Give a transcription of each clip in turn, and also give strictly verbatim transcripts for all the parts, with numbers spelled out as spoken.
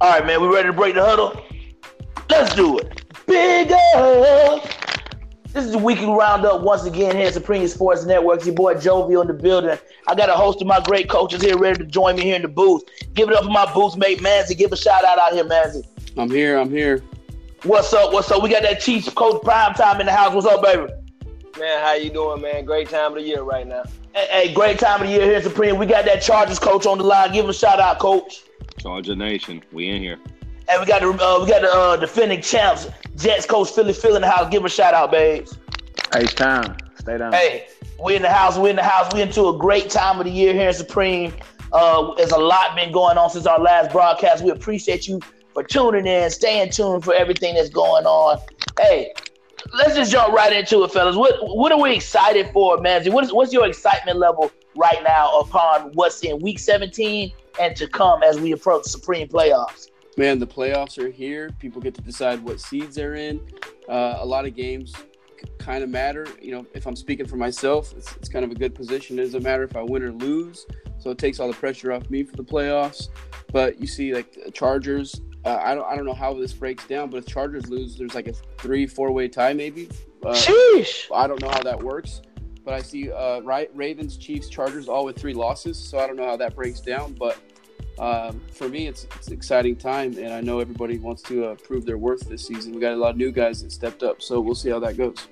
All right, man. We ready to break the huddle? Let's do it. Big up. This is the weekly roundup once again here at Supreme Sports Network. It's your boy Jovi on the building. I got a host of my great coaches here ready to join me here in the booth. Give it up for my booth mate, Manzi. Give a shout out out here, Manzi. I'm here. I'm here. What's up? What's up? We got that Chiefs coach prime time in the house. What's up, baby? Man, how you doing, man? Great time of the year right now. Hey, hey, great time of the year here at Supreme. We got that Chargers coach on the line. Give him a shout out, coach. Charger Nation, we in here. Hey, we got the uh, we got the uh, defending champs, Jets coach Philly Phil in the house. Give him a shout out, babes. Hey, it's time. Stay down. Hey, we in the house. We in the house. We into a great time of the year here in Supreme. Uh, there's a lot been going on since our last broadcast. We appreciate you for tuning in, staying tuned for everything that's going on. Hey, let's just jump right into it, fellas. What what are we excited for, Manzi? What is, what's your excitement level right now upon what's in Week seventeen and to come as we approach Supreme playoffs? Man, the playoffs are here. People get to decide what seeds they're in. Uh, a lot of games kind of matter. You know, if I'm speaking for myself, it's, it's kind of a good position. It doesn't matter if I win or lose. So it takes all the pressure off me for the playoffs. But you see, like, the Chargers, uh, I don't I don't know how this breaks down, but if Chargers lose, there's like a three, four-way tie maybe. Uh, Sheesh. I don't know how that works. But I see uh, right, Ravens, Chiefs, Chargers all with three losses. So I don't know how that breaks down. But um, for me, it's, it's an exciting time. And I know everybody wants to uh, prove their worth this season. We got a lot of new guys that stepped up. So we'll see how that goes.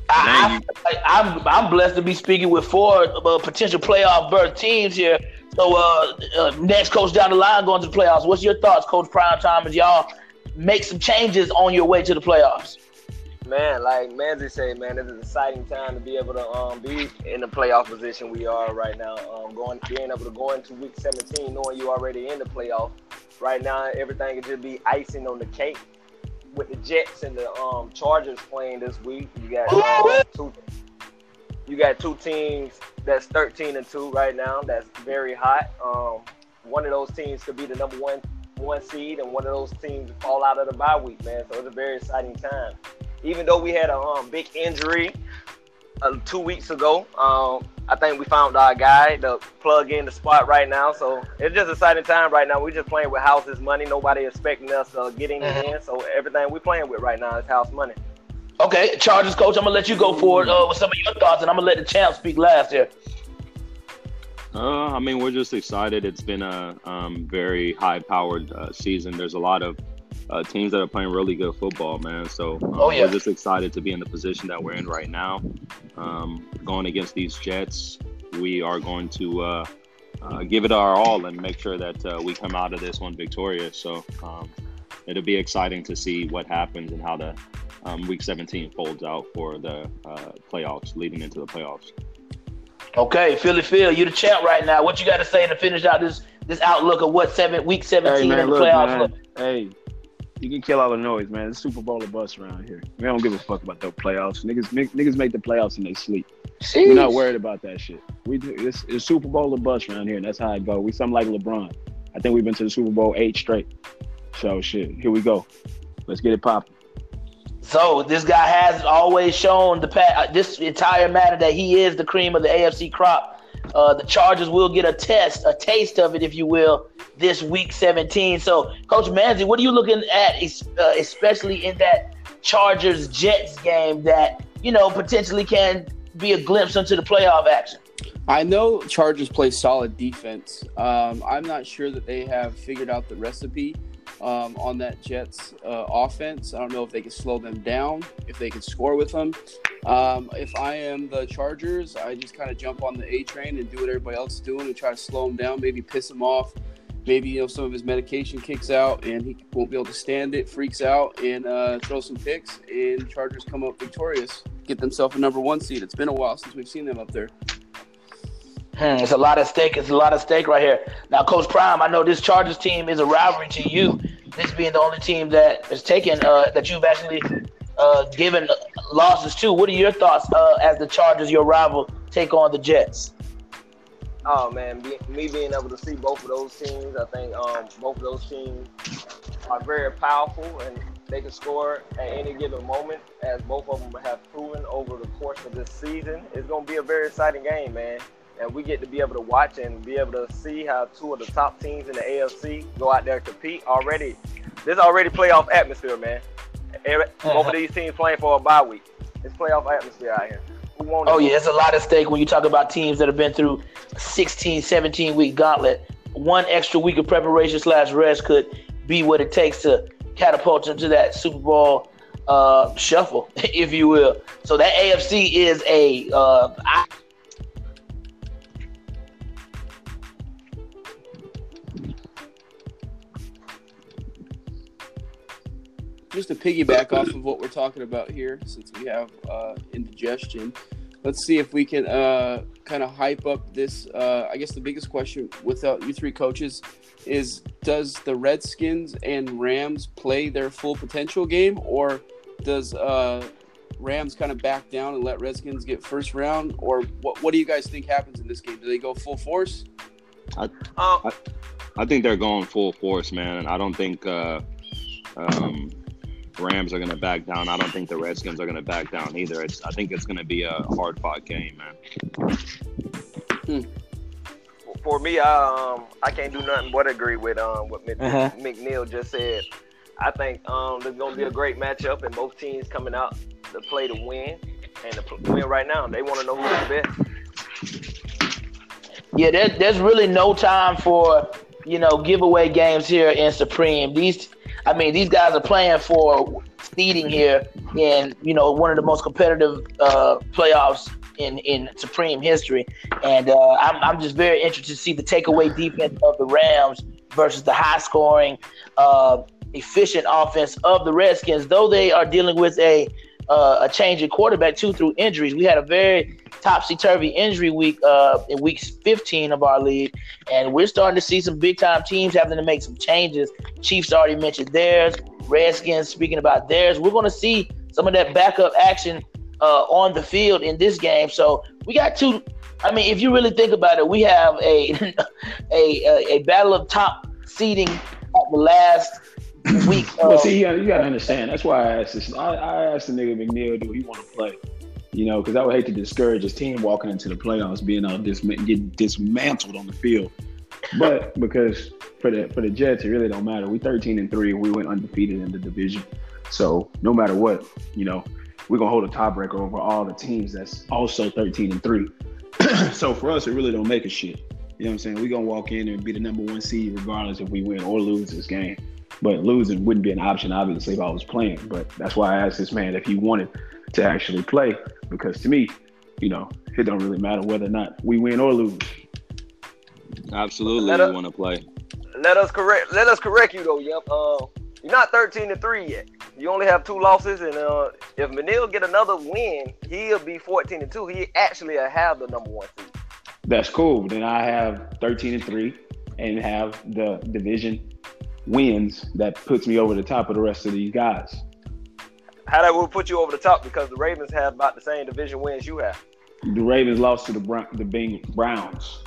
I, I, I'm I'm blessed to be speaking with four uh, potential playoff berth teams here. So uh, uh, next coach down the line going to the playoffs. What's your thoughts, Coach Primetime, as y'all make some changes on your way to the playoffs? Man, like Manzi said, man, it's an exciting time to be able to um, be in the playoff position we are right now. Um, going, being able to go into Week seventeen, knowing you already in the playoff. Right now, everything can just be icing on the cake. With the Jets and the um, Chargers playing this week, you got um, two. You got two teams that's thirteen and two right now. That's very hot. Um, one of those teams could be the number one one seed, and one of those teams fall out of the bye week, man. So it's a very exciting time. Even though we had a um, big injury uh, two weeks ago, um, I think we found our guy to plug in the spot right now. So it's just an exciting time right now. We're just playing with house's money. Nobody expecting us uh, getting mm-hmm. in. So everything we're playing with right now is house money. Okay, Chargers coach, I'm going to let you go for it uh, with some of your thoughts, and I'm going to let the champ speak last here. Uh, I mean, we're just excited. It's been a um, very high-powered uh, season. There's a lot of uh, teams that are playing really good football, man. So um, oh, yeah. we're just excited to be in the position that we're in right now. Um, going against these Jets, we are going to uh, uh, give it our all and make sure that uh, we come out of this one victorious. So um, it'll be exciting to see what happens and how the um, Week seventeen folds out for the uh, playoffs, leading into the playoffs. Okay, Philly Phil, you the champ right now. What you got to say to finish out this this outlook of what seven Week seventeen hey, man, and the look, playoffs man. look? Hey, you can kill all the noise, man. It's Super Bowl or bust around here. We don't give a fuck about those playoffs. Niggas, niggas make the playoffs in they sleep. Jeez. We're not worried about that shit. We do. It's, it's Super Bowl or bust around here, and that's how it go. We something like LeBron. I think we've been to the Super Bowl eight straight. So shit, here we go. Let's get it popping. So this guy has always shown the pa- this entire matter that he is the cream of the A F C crop. Uh, the Chargers will get a test, a taste of it, if you will, this Week seventeen. So, Coach Manzi, what are you looking at, uh, especially in that Chargers-Jets game that, you know, potentially can be a glimpse into the playoff action? I know Chargers play solid defense. Um, I'm not sure that they have figured out the recipe um, on that Jets uh, offense. I don't know if they can slow them down, if they can score with them. Um, if I am the Chargers, I just kind of jump on the A train and do what everybody else is doing and try to slow him down, maybe piss him off. Maybe, you know, some of his medication kicks out and he won't be able to stand it, freaks out, and uh, throw some picks, and Chargers come up victorious, get themselves a number one seed. It's been a while since we've seen them up there. Hmm, it's a lot at stake. It's a lot at stake right here. Now, Coach Prime, I know this Chargers team is a rivalry to you. This being the only team that is taken uh, that you've actually uh, given losses to. What are your thoughts uh, as the Chargers, your rival, take on the Jets? Oh man, be, me being able to see both of those teams, I think um, both of those teams are very powerful and they can score at any given moment, as both of them have proven over the course of this season. It's going to be a very exciting game, man. and we get to be able to watch and be able to see how two of the top teams in the A F C go out there and compete already. This already playoff atmosphere, man. Every, Uh-huh. Both of these teams playing for a bye week. It's playoff atmosphere out here. Who won it? Oh, yeah, it's a lot at stake when you talk about teams that have been through sixteen, seventeen-week gauntlet. One extra week of preparation slash rest could be what it takes to catapult them to that Super Bowl uh, shuffle, if you will. So that A F C is a uh, I- Just to piggyback off of what we're talking about here, since we have uh, indigestion, let's see if we can uh, kind of hype up this. Uh, I guess the biggest question without you three coaches is, does the Redskins and Rams play their full potential game, or does uh, Rams kind of back down and let Redskins get first round? Or what, what do you guys think happens in this game? Do they go full force? I, Um, I, I think they're going full force, man. And I don't think uh, um, Rams are going to back down. I don't think the Redskins are going to back down either. It's, I think it's going to be a hard-fought game, man. Hmm. For me, I um I can't do nothing but agree with um what Mc, Uh-huh. McNeil just said. I think um there's gonna be a great matchup, and both teams coming out to play to win and to pl- win right now. They want to know who's the best. Yeah, there, there's really no time for, you know, giveaway games here in Supreme. These, I mean, these guys are playing for seeding here in, you know, one of the most competitive uh, playoffs in, in Supreme history. And uh, I'm, I'm just very interested to see the takeaway defense of the Rams versus the high-scoring, uh, efficient offense of the Redskins, though they are dealing with a uh, a change in quarterback, too, through injuries. We had a very topsy-turvy injury week uh, in week fifteen of our league, and we're starting to see some big-time teams having to make some changes. Chiefs already mentioned theirs. Redskins speaking about theirs. We're going to see some of that backup action uh, on the field in this game. So we got two. I mean, if you really think about it, we have a a, a, a battle of top seeding at the last week. Well, Of, see, you gotta, you gotta understand. That's why I asked this. I, I asked the nigga McNeil, do he want to play? You know, because I would hate to discourage his team walking into the playoffs, being all dis- get dismantled on the field. But because for the for the Jets, it really don't matter. We thirteen and three, and we went undefeated in the division. So no matter what, you know, we're gonna hold a tiebreaker over all the teams that's also thirteen and three. So for us, it really don't make a shit. You know what I'm saying? We're gonna walk in and be the number one seed regardless if we win or lose this game. But losing wouldn't be an option, obviously, if I was playing. But that's why I asked this man if he wanted to actually play, because to me, you know, it don't really matter whether or not we win or lose. Absolutely, Let you us- want to play. Let us correct. Let us correct you though, Yep. Uh, you're not thirteen and three yet. You only have two losses, and uh, if Manil get another win, he'll be fourteen and two. He actually will have the number one seed. That's cool. Then I have thirteen and three and have the division wins that puts me over the top of the rest of these guys. How that will put you over the top, because the Ravens have about the same division wins you have. The Ravens lost to the Brown, the Bing Browns.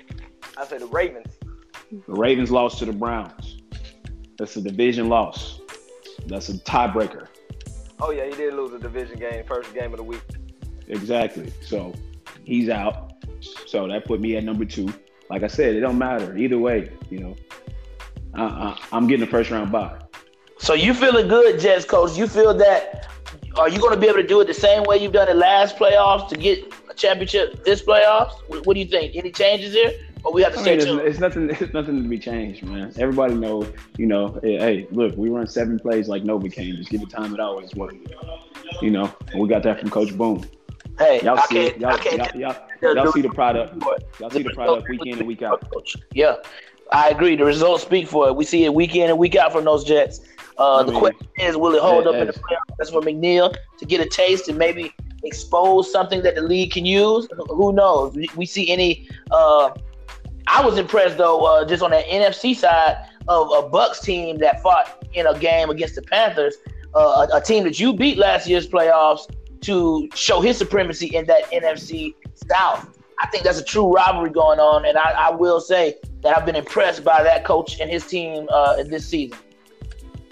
I say the Ravens. The Ravens lost to the Browns. That's a division loss. That's a tiebreaker. Oh yeah, he did lose a division game, first game of the week. Exactly. So he's out. So that put me at number two. Like I said, it don't matter either way. You know, I, I, I'm getting a first round bye. so you feeling good, Jets coach? You feel that? Are you going to be able to do it the same way you've done it last playoffs to get a championship this playoffs? What, what do you think? Any changes here, or we have to I stay mean, it's, tuned? it's nothing. It's nothing to be changed, man. Everybody knows. You know, hey, hey, look, we run seven plays like Novocaine. Just give it time. It always works. You know, and we got that from Coach Boone. Hey, Y'all I see can't. it. Y'all, I can't. y'all, y'all, y'all see the product. Y'all see the product week in and week out. Yeah, I agree. The results speak for it. We see it week in and week out from those Jets. Uh, I the mean, question is, will it hold up in the as- playoffs? That's for McNeil to get a taste and maybe expose something that the league can use. Who knows? We, we see any. Uh, I was impressed though, uh, just on that N F C side of a Bucks team that fought in a game against the Panthers, uh, a, a team that you beat last year's playoffs, to show his supremacy in that N F C South. I think that's a true rivalry going on, and I, I will say that I've been impressed by that coach and his team uh, this season.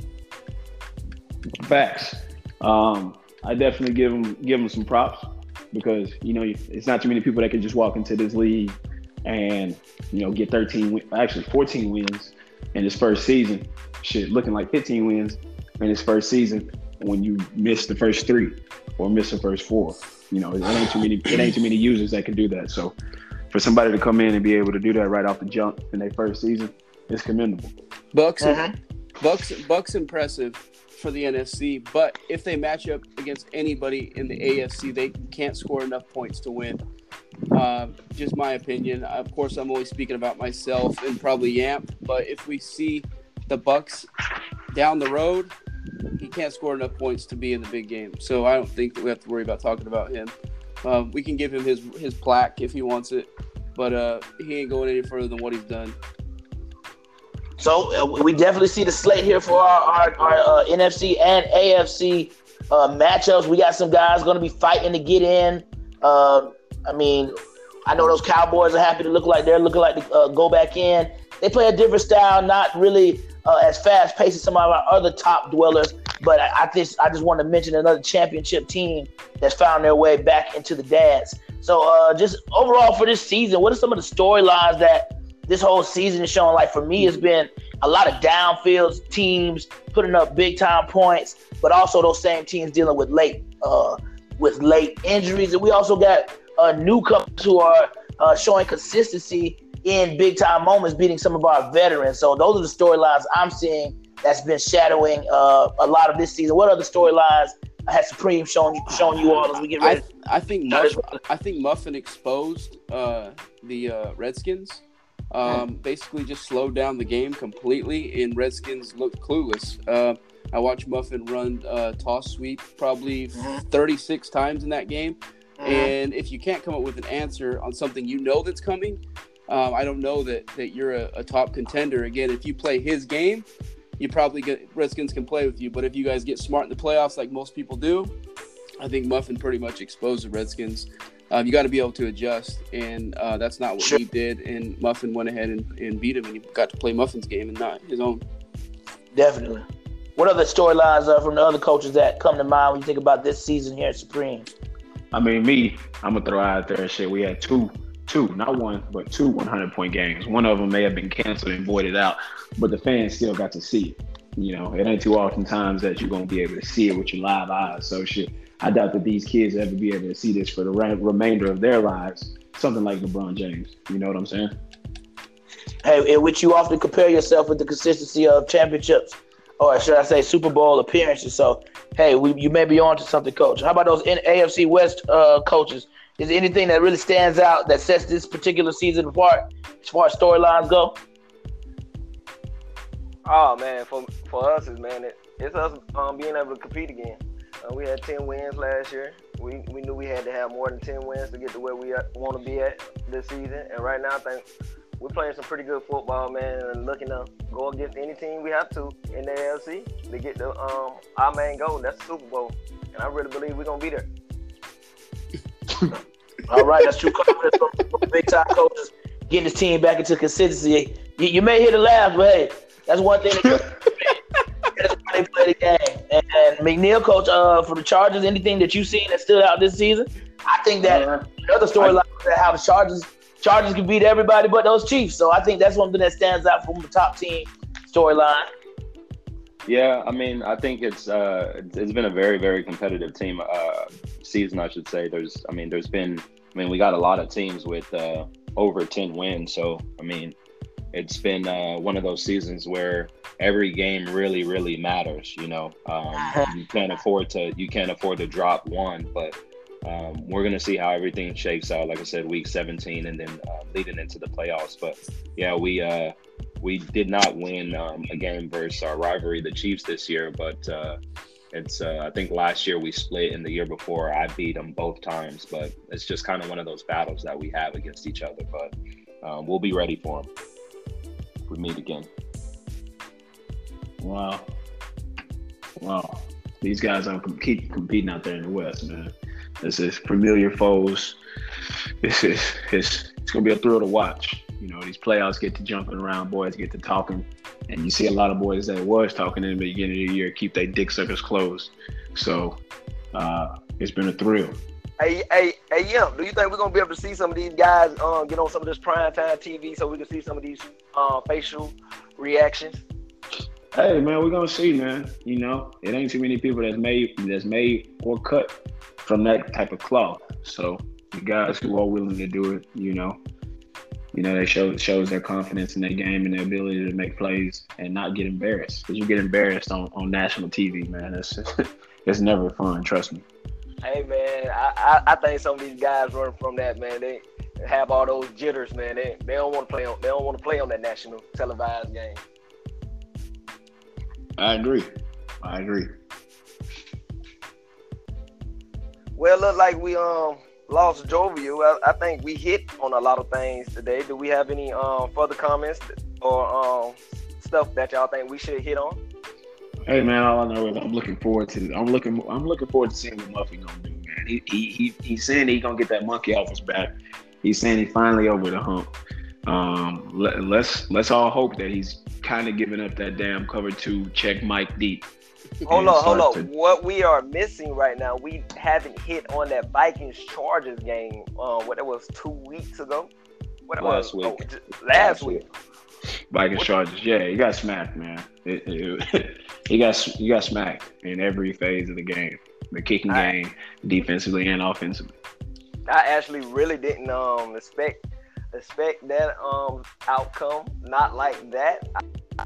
Facts. Um, I definitely give him give him some props. because you know it's not too many people that can just walk into this league and you know get thirteen, actually fourteen wins in his first season. Shit, looking like fifteen wins in his first season when you miss the first three or miss the first four. You know, it ain't too many. It ain't too many users that can do that. So, for somebody to come in and be able to do that right off the jump in their first season, it's commendable. Bucks, Uh-huh. Bucks, Bucks, impressive for the N F C. But if they match up against anybody in the A F C, they can't score enough points to win. Uh, just my opinion. Of course, I'm always speaking about myself and probably Yamp. But if we see the Bucks down the road, he can't score enough points to be in the big game. So I don't think that we have to worry about talking about him. Um, we can give him his his plaque if he wants it, but uh, he ain't going any further than what he's done. So uh, we definitely see the slate here for our, our, our uh, N F C and A F C uh, matchups. We got some guys going to be fighting to get in. Uh, I mean, I know those Cowboys are happy to look like they're looking like to uh, go back in. They play a different style, not really uh, as fast-paced as some of our other top dwellers. But I, I just I just want to mention another championship team that's found their way back into the dance. So uh, just overall for this season, what are some of the storylines that this whole season is showing? Like for me, it's been a lot of downfield teams putting up big time points, but also those same teams dealing with late uh, with late injuries. And we also got uh, newcomers who are uh, showing consistency in big time moments, beating some of our veterans. So those are the storylines I'm seeing that's been shadowing uh, a lot of this season. What other storylines has Supreme shown shown you all as we get ready? I, I think Muff, I think Muffin exposed uh, the uh, Redskins. Um, basically, just slowed down the game completely, and Redskins looked clueless. Uh, I watched Muffin run uh, toss sweep probably thirty-six times in that game, and if you can't come up with an answer on something you know that's coming, um, I don't know that that you're a, a top contender. Again, if you play his game, you probably get Redskins can play with you. But if you guys get smart in the playoffs like most people do, I think Muffin pretty much exposed the Redskins. Um, you got to be able to adjust, and uh, that's not what Sure. he did. And Muffin went ahead and, and beat him, and he got to play Muffin's game and not his own. Definitely. What other storylines are from the other coaches that come to mind when you think about this season here at Supreme? I mean, me, I'm gonna throw out there shit. We had two, two, not one, but two hundred point games. One of them may have been canceled and voided out, but the fans still got to see it. You know, it ain't too often times that you're gonna be able to see it with your live eyes. So shit, I doubt that these kids ever be able to see this for the re- remainder of their lives. Something like LeBron James. You know what I'm saying? Hey, in which you often compare yourself with the consistency of championships, or should I say Super Bowl appearances. So, hey, we, you may be on to something, Coach. How about those A F C West uh, coaches? Is there anything that really stands out that sets this particular season apart as far as storylines go? Oh man, for for us, is man, it, it's us um, being able to compete again. Uh, we had ten wins last year. We we knew we had to have more than ten wins to get to where we want to be at this season. And right now, I think we're playing some pretty good football, man, and looking to go against any team we have to in the A F C to get the um our main goal. That's the Super Bowl, and I really believe we're gonna be there. All right, that's true confidence from, from big time coaches getting his team back into consistency. You, you may hear the laugh, but hey, that's one thing. That that's why they play the game. And, and McNeil, coach, uh, for the Chargers, anything that you've seen that stood out this season? I think that Uh, another storyline is that how the Chargers Chargers can beat everybody but those Chiefs. So I think that's one thing that stands out from the top team storyline. Yeah, I mean, I think it's uh, it's it's been a very, very competitive team uh, season, I should say. There's, I mean, there's been, I mean, we got a lot of teams with uh, over ten wins. So, I mean, it's been uh, one of those seasons where every game really, really matters. You know, um, you can't afford to, you can't afford to drop one. But um, we're gonna see how everything shakes out. Like I said, week seventeen, and then uh, leading into the playoffs. But yeah, we. Uh, We did not win um, a game versus our rivalry, the Chiefs, this year, but uh, it's. Uh, I think last year we split, and the year before I beat them both times. But it's just kind of one of those battles that we have against each other. But um, we'll be ready for them if we meet again. Wow. Wow. These guys are keep competing out there in the West, man. This is familiar foes. This is it's, it's gonna be a thrill to watch. You know, these playoffs get to jumping around, boys get to talking, and you see a lot of boys that was talking in the beginning of the year keep their dick suckers closed. So uh, it's been a thrill. Hey, hey, hey, yeah. Do you think we're gonna be able to see some of these guys um, get on some of this primetime T V so we can see some of these uh, facial reactions? Hey man, we're gonna see, man. You know, it ain't too many people that's made that's made or cut from that type of cloth. So the guys who are willing to do it, you know, you know, they show shows their confidence in their game and their ability to make plays and not get embarrassed. Because you get embarrassed on, on national T V, man. It's it's never fun. Trust me. Hey man, I, I, I think some of these guys running from that, man, they have all those jitters, man. They they don't want to play on they don't want to play on that national televised game. I agree. I agree. Well, look like we um lost Jovial. I, I think we hit on a lot of things today. Do we have any um further comments or um stuff that y'all think we should hit on? Hey man, all I know is I'm looking forward to. I'm looking. I'm looking forward to seeing what Muffy gonna do, man. He he, he he's saying he gonna get that monkey off his back. He's saying he finally over the hump. Um, let, let's let's all hope that he's kind of giving up that damn cover two check Mike deep. Hold on, hold on. To... What we are missing right now, we haven't hit on that Vikings Chargers game. Um, what it was two weeks ago. What last was, week. Oh, just, last week. Vikings Chargers, yeah, he got smacked, man. It, it, he got he got smacked in every phase of the game, the kicking I, game, defensively and offensively. I actually really didn't um expect expect that um outcome, not like that. I,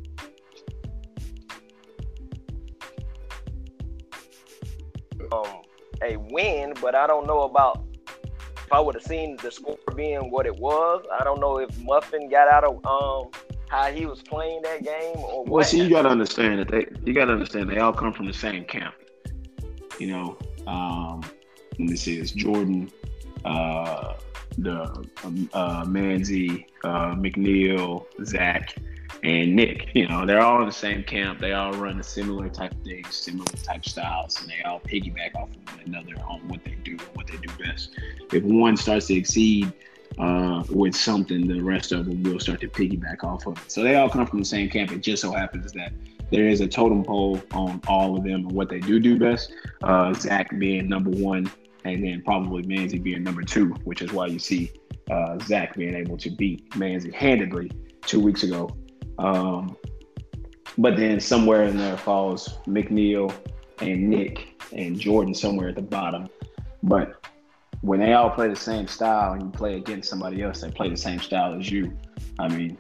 um, a win, but I don't know about if I would have seen the score being what it was. I don't know if Muffin got out of um how he was playing that game or what. Well, see, you gotta understand that they you gotta understand they all come from the same camp. You know, um, let me see, it's Jordan, uh, the um, uh, Manzi, uh, McNeil, Zach, and Nick. You know, they're all in the same camp. They all run a similar type of things, similar type styles, and they all piggyback off of one another on what they do and what they do best. If one starts to exceed uh, with something, the rest of them will start to piggyback off of it. So they all come from the same camp. It just so happens that there is a totem pole on all of them and what they do do best. Uh, Zach being number one, and then probably Manzi being number two, which is why you see uh, Zach being able to beat Manzi handedly two weeks ago. Um, but then somewhere in there falls McNeil and Nick and Jordan somewhere at the bottom. But when they all play the same style and you play against somebody else that play the same style as you, I mean,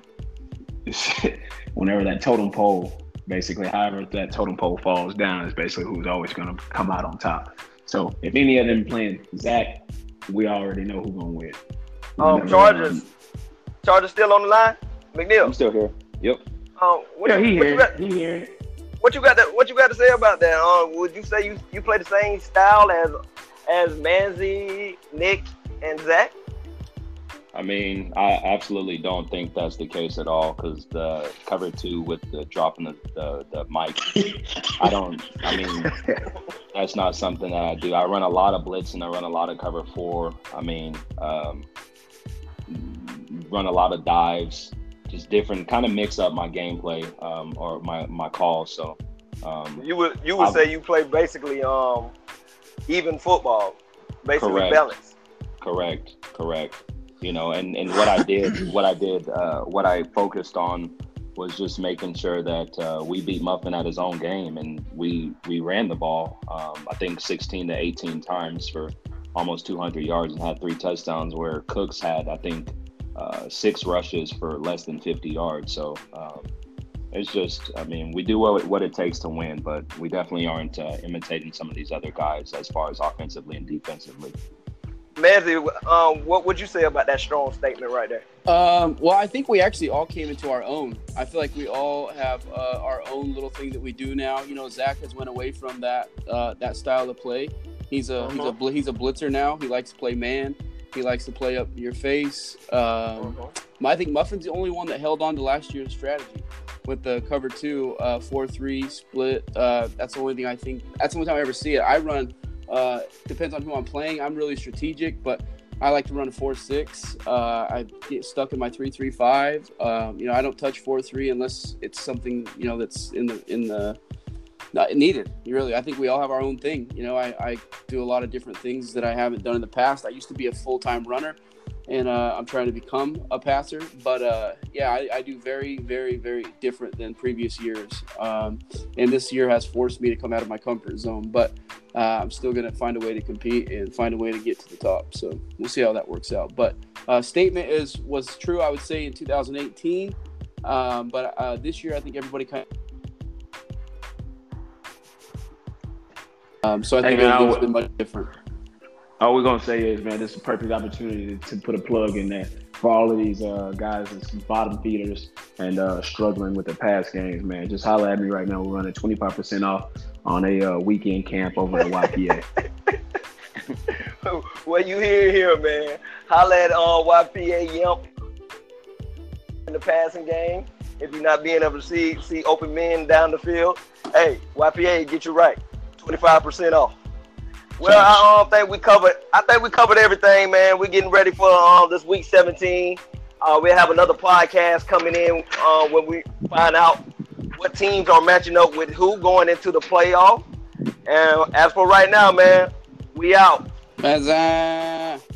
whenever that totem pole, basically, however that totem pole falls down is basically who's always going to come out on top. So if any of them playing Zach, we already know who's going to win. Um, Chargers, Chargers still on the line? McNeil? I'm still here. Yep. Um, what yeah, you, he what here. You got, he here. What you got to What you got to say about that? Um, would you say you, you play the same style as as Manzi, Nick, and Zach? I mean, I absolutely don't think that's the case at all because the cover two with the dropping the, the, the mic, I don't, I mean, that's not something that I do. I run a lot of blitz and I run a lot of cover four. I mean, um, run a lot of dives, just different, kind of mix up my gameplay um, or my, my calls. So um, you would you would I, say you play basically um, even football, basically correct, balanced. Correct, correct. You know, and, and what I did, what I did, uh, what I focused on was just making sure that uh, we beat Muffin at his own game, and we we ran the ball. Um, I think sixteen to eighteen times for almost two hundred yards and had three touchdowns. Where Cooks had, I think, uh, six rushes for less than fifty yards. So um, it's just, I mean, we do what what it takes to win, but we definitely aren't uh, imitating some of these other guys as far as offensively and defensively. Manzi, um, what would you say about that strong statement right there? Um, well, I think we actually all came into our own. I feel like we all have uh, our own little thing that we do now. You know, Zach has went away from that uh, that style of play. He's a uh-huh. he's a he's a blitzer now. He likes to play man. He likes to play up in your face. Um, uh-huh. I think Muffin's the only one that held on to last year's strategy with the cover two, uh, four three split. Uh, that's the only thing I think. That's the only time I ever see it. I run. Uh, depends on who I'm playing. I'm really strategic, but I like to run a four six. Uh, I get stuck in my three three five. Um, you know, I don't touch four three unless it's something, you know, that's in the in the not needed. Really, I think we all have our own thing. You know, I, I do a lot of different things that I haven't done in the past. I used to be a full-time runner, and uh, I'm trying to become a passer. But uh, yeah, I, I do very, very, very different than previous years. Um, and this year has forced me to come out of my comfort zone. But uh, I'm still going to find a way to compete and find a way to get to the top. So we'll see how that works out. But uh, statement is was true, I would say, in two thousand eighteen. Um, but uh, this year, I think everybody kind of Um, so I think Hey, man, it's been much different. All we're gonna say is, man, this is a perfect opportunity to, to put a plug in there for all of these uh, guys that's bottom feeders and uh, struggling with the pass games, man. Just holler at me right now. We're running twenty-five percent off on a uh, weekend camp over at Y P A. Well, you hear here, man. Holler at uh, Y P A Yelp in the passing game. If you're not being able to see see open men down the field, hey, Y P A, get you right. twenty-five percent off. Well, I um, think we covered. I think we covered everything, man. We're getting ready for um, this week seventeen. Uh, we'll have another podcast coming in uh, when we find out what teams are matching up with who going into the playoff. And as for right now, man, we out. Huzzah.